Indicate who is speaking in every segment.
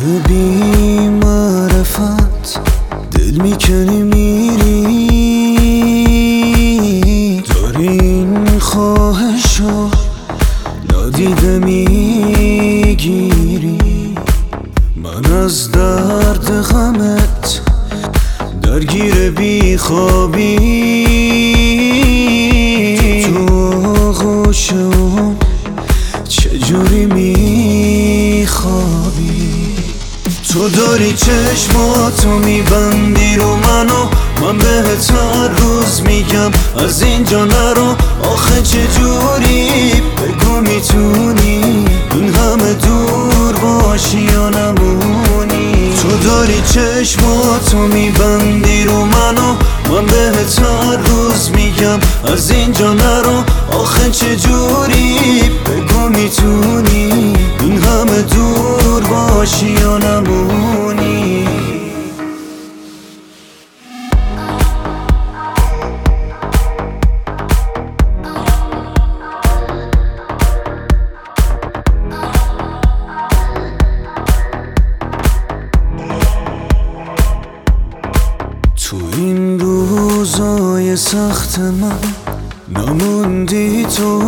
Speaker 1: تو بی معرفت دل میکنی میری، داری این خواهشو نادیده میگیری. من از درد غمت درگیر بی خوابی، تو آغوش اون چجوری میخوابی؟ تو داری چشماتو میبندی رو منو، من بهت هر روز میگم از اینجا نرو. آخه چجوری بگو میتونی این همه دور باشی یا نمونی؟ تو داری چشماتو میبندی رو منو، من بهت هر روز میگم از اینجا نرو. آخه چجوری بگو میتونی این همه دور باشی یا نمونی؟ تو این روزای سخت من نموندی تو،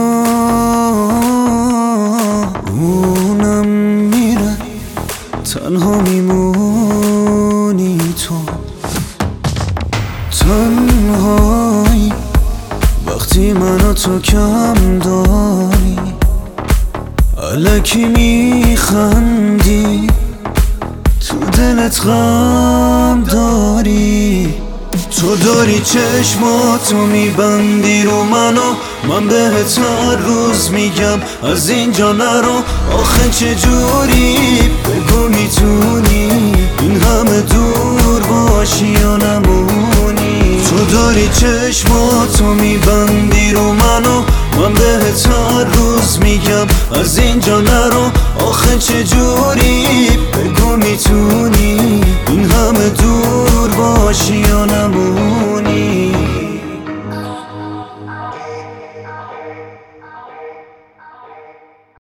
Speaker 1: اونم میره تنها میمونی تو. تنهایی وقتی منو تو کم داری، الکی میخندی تو دلت غم داری. تو داری چشماتو میبندی رو منو، من بهت هر روز میگم از اینجا نرو. آخه چجوری بگو میتونی این همه دور باشی یا نمونی؟ تو داری چشماتو میبندی رو منو، من بهت هر روز میگم از اینجا نرو. آخه چجوری بگو میتونی